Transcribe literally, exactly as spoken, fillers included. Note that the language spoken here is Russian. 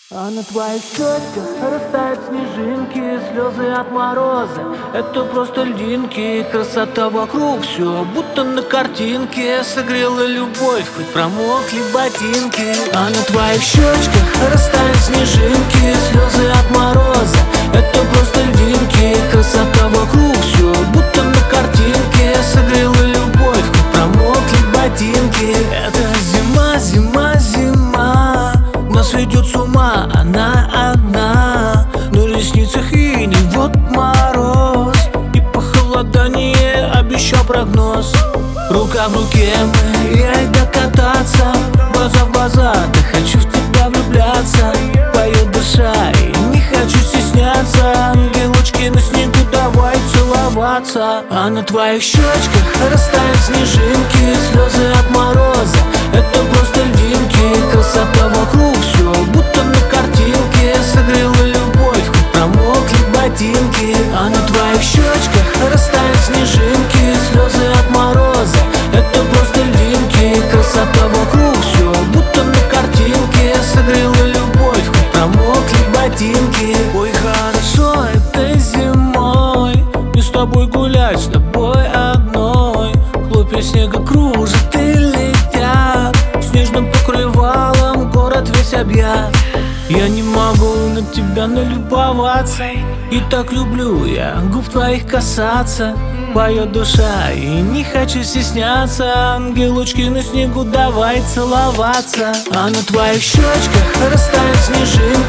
А на твоих щечках растают снежинки, слезы от мороза — это просто льдинки. Красота вокруг, все будто на картинке. Согрела любовь, хоть промокли ботинки. А на твоих щечках растают снежинки, слезы от мороза — это просто льдинки. Красота вокруг, все будто на картинке. Согрела любовь, хоть промокли ботинки. Это зима, зима, зима, нас ведет с ума она одна. На ресницах иней, вот мороз, и похолодание обещал прогноз. Рука в руке мы, я и докататься, глаза в глаза, да хочу в тебя влюбляться. Поет душа, и не хочу стесняться. Ангелочки на снегу, давай целоваться. А на твоих щечках растают снежинки, слезы от мороза — это просто льдинки. Красота вокруг, все будто на картинке. Согрела любовь, хоть промокли ботинки. А на твоих щечках растают снежинки, слезы от мороза — это просто льдинки. Красота вокруг, все будто на картинке. Согрела любовь, хоть промокли ботинки. Ой, хорошо этой зимой мне с тобой гулять, с тобой одной. Хлопья снега кружат и летят, снежным покрывалом город весь объят. Я не могу на тебя налюбоваться, и так люблю я губ твоих касаться. Поет душа, и не хочу стесняться. Ангелочки на снегу, давай целоваться. А на твоих щечках растают снежинки,